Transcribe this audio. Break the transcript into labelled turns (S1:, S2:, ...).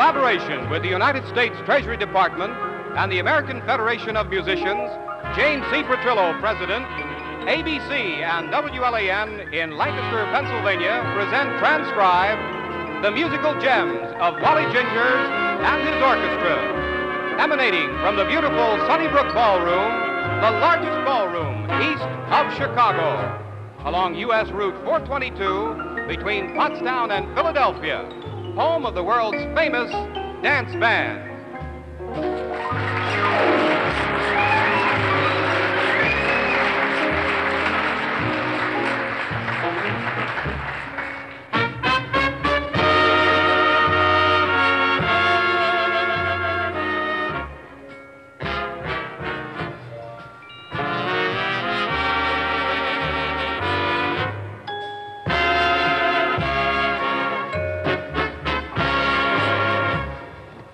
S1: collaboration with the United States Treasury Department and the American Federation of Musicians, James C. Petrillo, President, ABC and WLAN in Lancaster, Pennsylvania present transcribed the musical gems of Wally Gingers and his orchestra, emanating from the beautiful Sunnybrook Ballroom, the largest ballroom east of Chicago, along U.S. Route 422 between Pottstown and Philadelphia, home of the world's famous dance band.